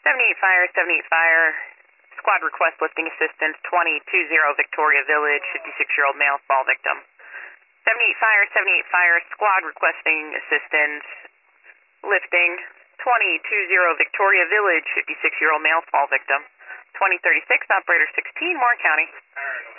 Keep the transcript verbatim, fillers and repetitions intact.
seventy-eight Fire, seventy-eight Fire, squad request lifting assistance, twenty two zero Victoria Village, fifty-six-year-old male fall victim. seventy-eight Fire, seventy-eight Fire, squad requesting assistance, lifting, twenty two zero Victoria Village, fifty-six-year-old male fall victim. twenty thirty-six, operator sixteen, Moore County.